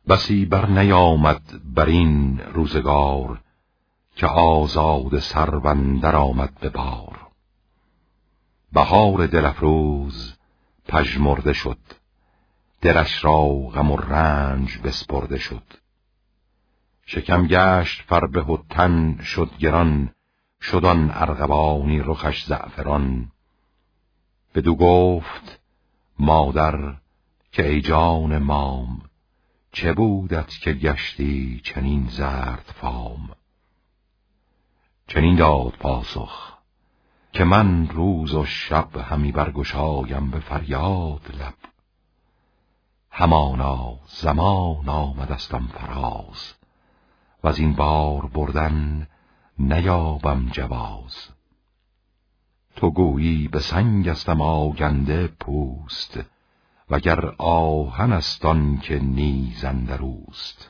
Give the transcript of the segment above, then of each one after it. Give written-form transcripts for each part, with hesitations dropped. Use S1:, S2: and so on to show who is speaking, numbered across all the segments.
S1: بسی بر نیامد بر این روزگار، که آزاد سروندر آمد به بار. بهار دل افروز پژمرده شد، دلش را غم و رنج بسپرده شد. شکم گشت فربه و تن شد گران، شد آن ارغوانی رخش زعفران. بدو گفت مادر که ای جان مام، چه بودت که گشتی چنین زرد فام؟ چنین داد پاسخ که من روز و شب همی برگشایم به فریاد لب. همانا زمان آمدستم فراز، و از این بار بردن نیابم جواز. تو گویی به سنگستم آگنده پوست، وگر آهن است آن که نیز اندروست.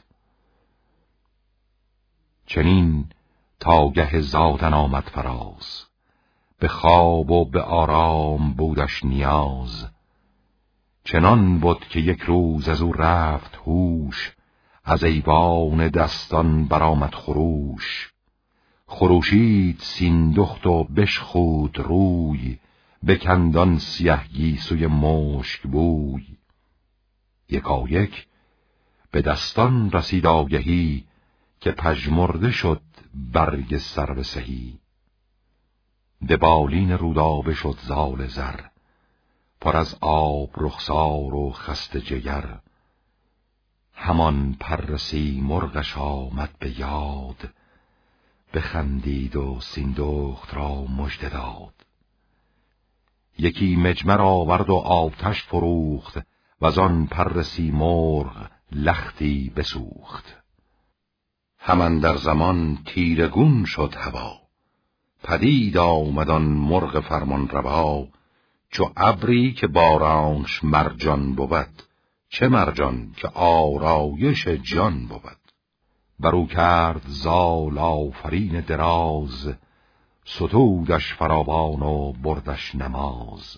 S1: چنین تا گه زادن آمد فراز، به خواب و به آرام بودش نیاز. چنان بود که یک روز از او رفت هوش، از ایوان دستان برآمد خروش. خروشید سیندخت و بشخود روی، بکندان سیه گیسوی مشک بوی. یکایک به دستان رسید آگهی، که پژمرده شد برگ سرو سهی. به بالین رودابه شد زال زر، پر از آب رخسار و خسته جگر. همان پر سیمرغش آمد به یاد، بخندید و سیندخت را مژده داد. یکی مجمر آورد و آتش فروخت، وزان پر سیمرغ لختی بسوخت. همان در زمان تیرگون شد هوا، پدید آمد آن مرغ فرمان روا. چو ابری که بارانش مرجان بود، چه مرجان که آرایش جان بود. برو کرد زال آفرین دراز، ستودش فراوان و بردش نماز.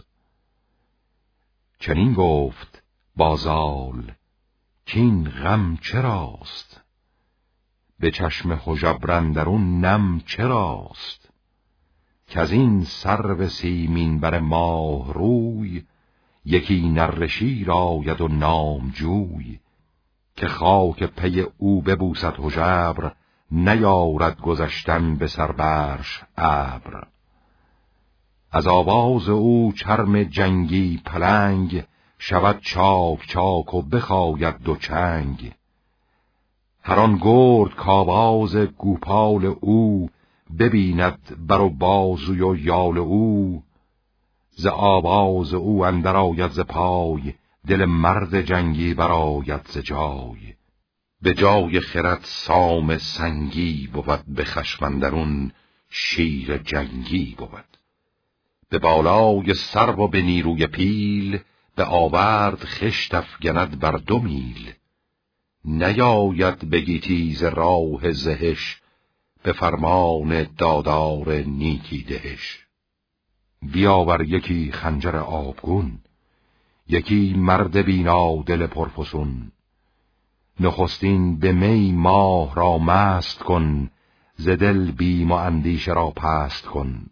S1: چنین گفت با زال کین غم چراست، به چشم هژبر اندرون نم چراست. کز این سرو سیمین بر ماه روی، یکی نره شیر آید و نامجوی. که خاک پی او ببوسد هژبر، نیارد گذشتن به سر برش ابر. از آواز او چرم جنگی پلنگ، شود چاک چاک و بخاید دو چنگ. هر آن گرد کآواز گوپال او، ببیند بر و بازوی و یال او. ز آواز او اندر آید ز پای، دل مرد جنگی برآید ز جای. به جای خرد سام سنگی بود، به خشم اندرون شیر جنگی بود. به بالای سرو و به نیروی پیل، به آورد خشت افگند بر 2 میل. نیاید به گیتی ز راه زهش، به فرمان دادار نیکی دهش. بیاور یکی خنجر آبگون، یکی مرد بینا دل پرفسون. نخستین به می ماه را مست کن، ز دل بیم و اندیشه را پست کن.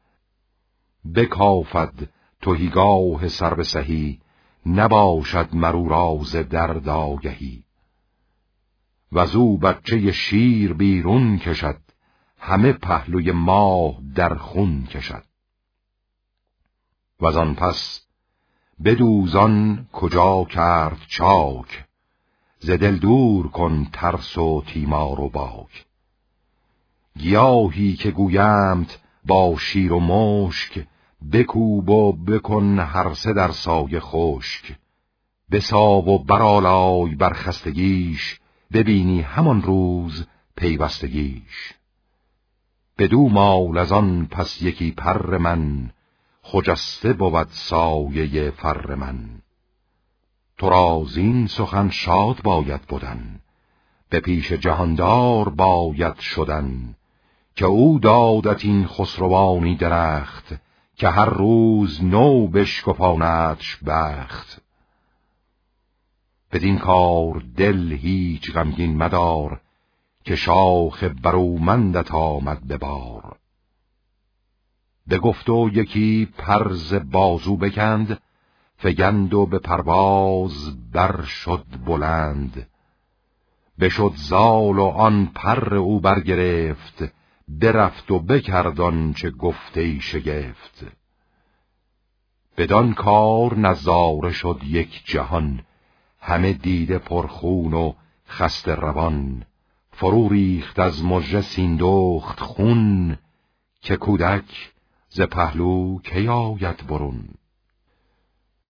S1: بکافد تهیگاه سرو سهی، نباشد مرو را ز درد آگهی. وزو بچه شیر بیرون کشد، همه پهلوی ماه در خون کشد. وزان پس بدوزان کجا کرد چاک، ز دل دور کن ترس و تیمار و باک. گیاهی که گویمت با شیر و مشک، بکوب و بکن هر سه در سایه خشک. بساو و برآلای بر خستگیش، ببینی همان روز پیوستگیش. بدو مال از آن پس یکی پر من، خجسته بود سایه فر من. تو را زین سخن شاد باید بودن، به پیش جهاندار باید شدن. که او دادت این خسروانی درخت، که هر روز نو بشکفاندش بخت. بدین کار دل هیچ غمگین مدار، که شاخ برومندت آمد به بار. بگفت و یکی پرز بازو بکند، فگند و به پرواز بر شد بلند. بشد زال و آن پر او برگرفت، برفت و بکرد آنچه گفته شگفت. بدان کار نظاره شد یک جهان، همه دیده پرخون و خسته روان. فرو ریخت از مژه سیندخت خون، که کودک ز پهلو کی آید برون.